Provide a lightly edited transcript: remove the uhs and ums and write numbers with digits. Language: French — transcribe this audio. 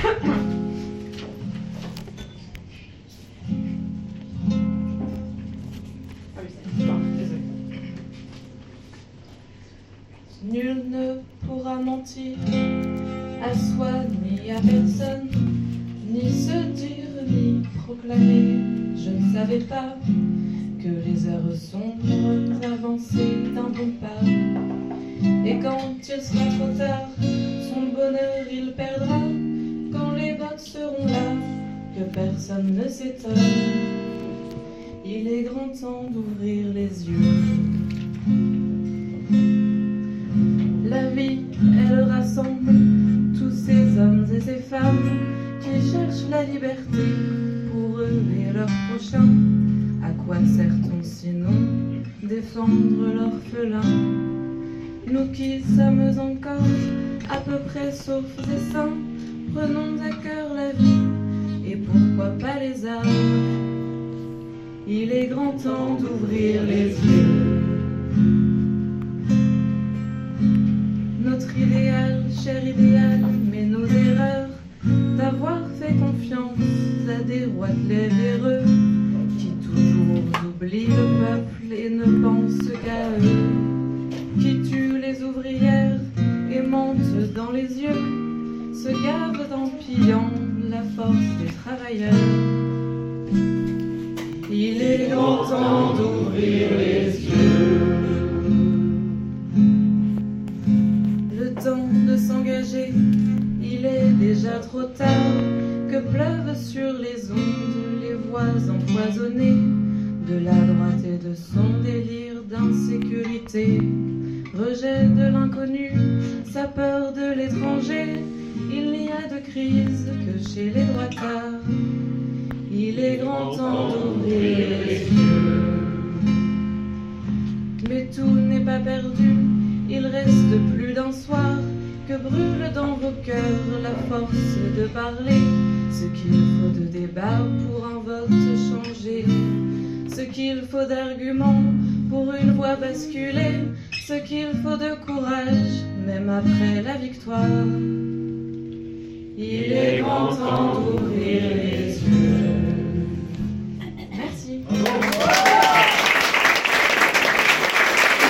Nul ne pourra mentir à soi ni à personne, ni se dire ni proclamer. Je ne savais pas que les heures sombres avançaient d'un bon pas. Et quand il sera trop tard, son bonheur il perdra. Quand les bottes seront là, que personne ne s'étonne. Il est grand temps d'ouvrir les yeux. La vie, elle rassemble tous ces hommes et ces femmes qui cherchent la liberté pour eux et leurs prochains. À quoi sert-on sinon défendre l'orphelin? Nous qui sommes encore à peu près saufs et sains, prenons à cœur la vie et pourquoi pas les armes. Il est grand temps d'ouvrir les yeux. Notre idéal, cher idéal, mais nos erreurs, d'avoir fait confiance à des rois de lait véreux, qui toujours oublient le peuple et ne pensent qu'à eux, qui tuent les ouvrières et mentent dans les yeux, se gavent en pillant la force des travailleurs. Il est grand temps d'ouvrir les yeux. Le temps de s'engager, il est déjà trop tard, que pleuvent sur les ondes les voix empoisonnées de la droite et de son délire d'insécurité. Rejet de l'inconnu, sa peur de l'étranger, il n'y a de crise que chez les droitards. Il est grand temps d'ouvrir les yeux. Mais tout n'est pas perdu, il reste plus d'un soir, que brûle dans vos cœurs la force de parler. Ce qu'il faut de débat pour un vote changer, ce qu'il faut d'arguments pour une voix basculer, ce qu'il faut de courage même après la victoire. Il est grand temps d'ouvrir les yeux.